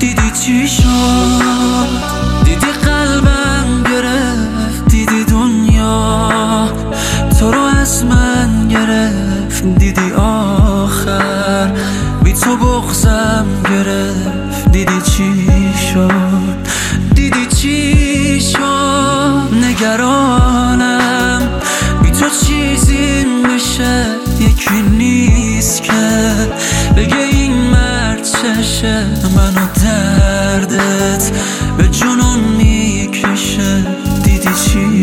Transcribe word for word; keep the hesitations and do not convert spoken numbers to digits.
دیدی چی شد؟ دیدی قلبم گرفت، دیدی دنیا تو رو از من گرفت، دیدی آخر بی تو بغضم گرفت. دیدی چی شد؟ دیدی چی شد؟ نگرانم بی تو چیزی بشه، یکی نیست که بگه این مرد چشه منو